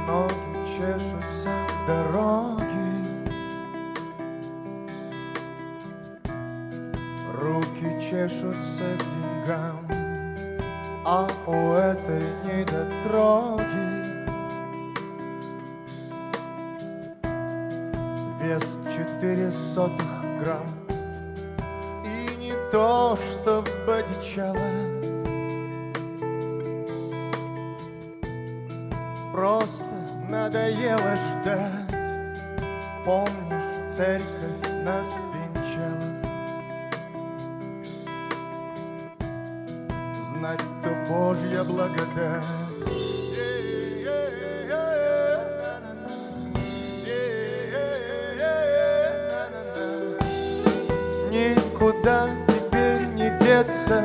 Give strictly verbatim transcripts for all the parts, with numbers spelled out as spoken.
Ноги чешутся в дороге, руки чешутся к деньгам, а у этой недотроги вес четыре сотых грамм. И не то, чтоб одичала, просто надоело ждать. Помнишь, церковь нас венчала, знать-то Божья благодать. Никуда теперь не деться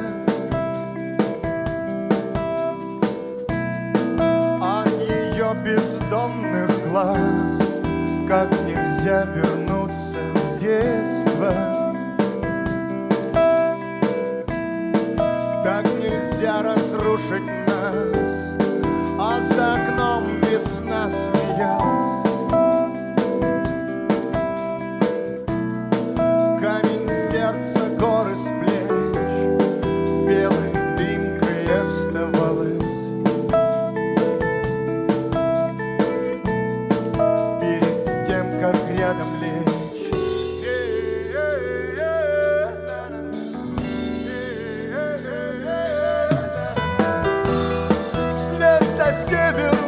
от ее бездонных глаз, как нельзя вернуться в детство, так нельзя разрушить нас, а за окном весна смеялась. Горы с плеч белой дымкой оставалась. Перед тем, как рядом лечь, вслед за севером